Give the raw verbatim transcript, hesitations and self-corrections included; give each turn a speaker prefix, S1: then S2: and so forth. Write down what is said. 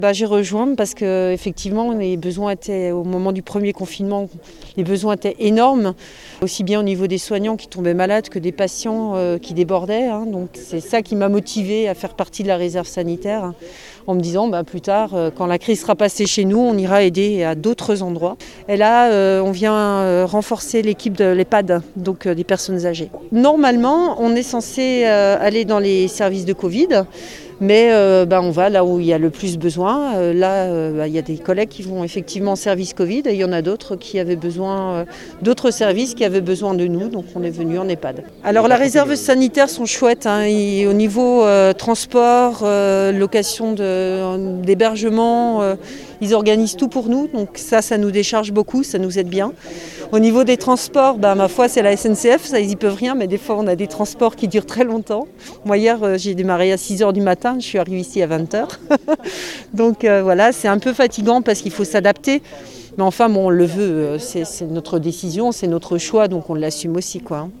S1: Bah, j'ai rejoint parce qu'effectivement, les besoins étaient, au moment du premier confinement, les besoins étaient énormes, aussi bien au niveau des soignants qui tombaient malades que des patients euh, qui débordaient. Hein. Donc c'est ça qui m'a motivée à faire partie de la réserve sanitaire, hein, en me disant bah, plus tard, euh, quand la crise sera passée chez nous, on ira aider à d'autres endroits. Et là, euh, on vient euh, renforcer l'équipe de l'EHPAD, donc euh, des personnes âgées. Normalement, on est censé euh, aller dans les services de Covid. Mais euh, bah, on va là où il y a le plus besoin. Euh, là, euh, bah, il y a des collègues qui vont effectivement en service Covid et il y en a d'autres qui avaient besoin, euh, d'autres services qui avaient besoin de nous. Donc on est venu en EHPAD. Alors la réserve sanitaire sont chouettes. Hein, et au niveau euh, transport, euh, location de, d'hébergement, euh, ils organisent tout pour nous. Donc ça, ça nous décharge beaucoup, ça nous aide bien. Au niveau des transports, bah, ma foi, c'est la S N C F, ça, ils y peuvent rien, mais des fois, on a des transports qui durent très longtemps. Moi, hier, euh, j'ai démarré à six heures du matin, je suis arrivée ici à vingt heures. Donc euh, voilà, c'est un peu fatigant parce qu'il faut s'adapter. Mais enfin, bon, on le veut, c'est, c'est notre décision, c'est notre choix, donc on l'assume aussi, quoi.